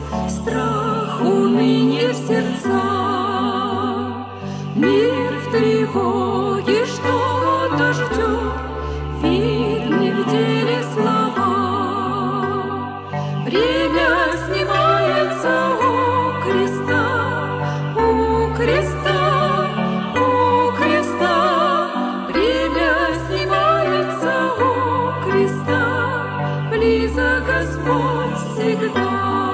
страх уныние в сердца, мир в тревоге что-то ждет, видны в деле слова. Время снимается у креста, у креста, у креста. Время снимается у креста, близок Господь всегда.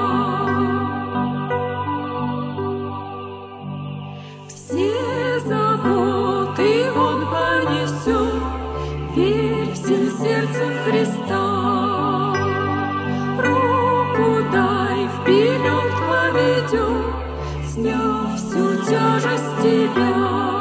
Все заботы Он понесет, верь всем сердцем Христа. Руку дай, вперед поведет, сняв всю тяжесть тебя.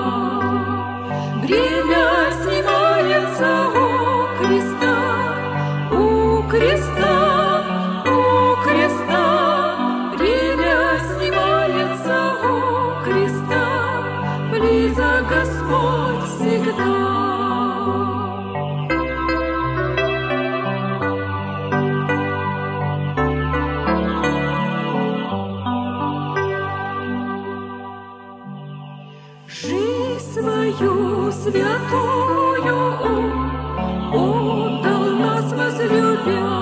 Бремя снимается у креста, у креста, у креста. Бремя снимается у креста, близок Господь всегда. Жизнь свою святую Он отдал нас возлюбя.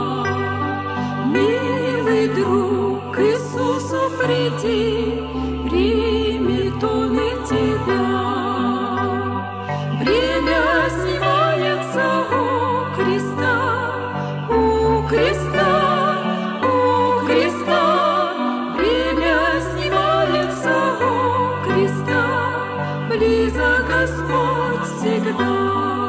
Милый друг, Иисусу приди, примет Он и тебя. Бремя снимается у креста, у креста, у креста. Бремя снимается у креста, близок Господь всегда.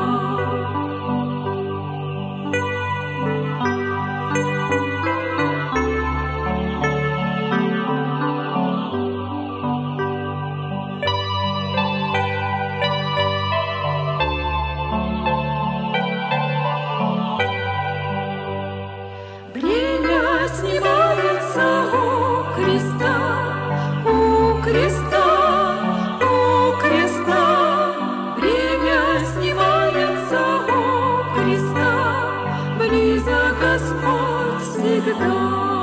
Бремя снимается у креста, у креста, у креста. Бремя снимается у креста, близок Господь всегда.